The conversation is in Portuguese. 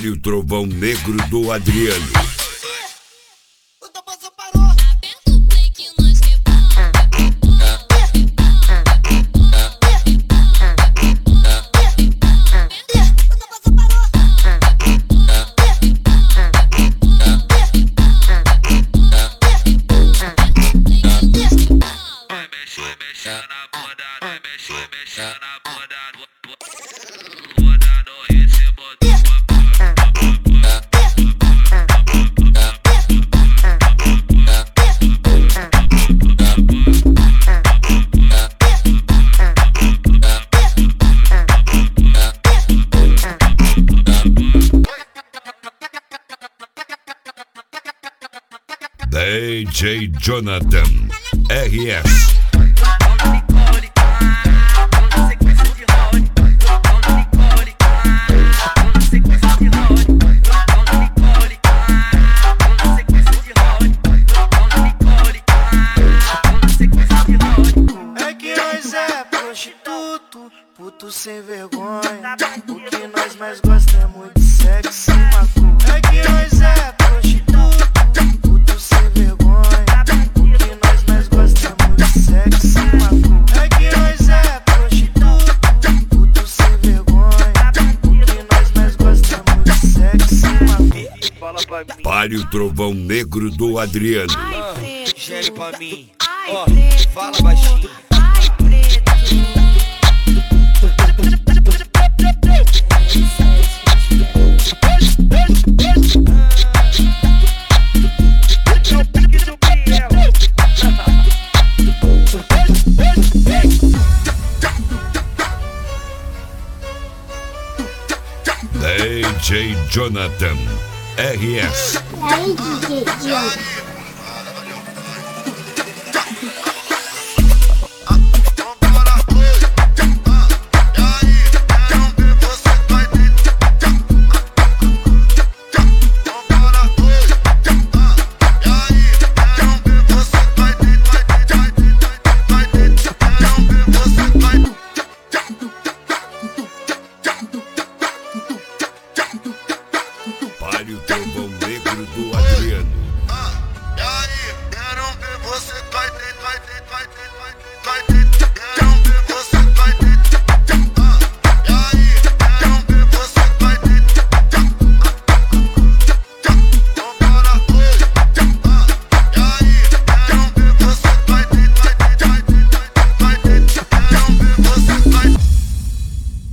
Pare o trovão negro do Adriano. DJ Jonathan RS. É que nós é prostituto, puto sem vergonha. O que nós mais gostamos de sexo e maconha. É que nós é prostituto, puto sem vergonha. O que nós mais gostamos de sexo e maconha. É que nós é prostituto, puto sem vergonha. O que nós mais gostamos de sexo e maconha. Fala pra mim. Pare o trovão negro do Adriano. Gere pra mim. Ó, fala baixinho. DJ Jonathan RS. Aí, DJ Jonathan.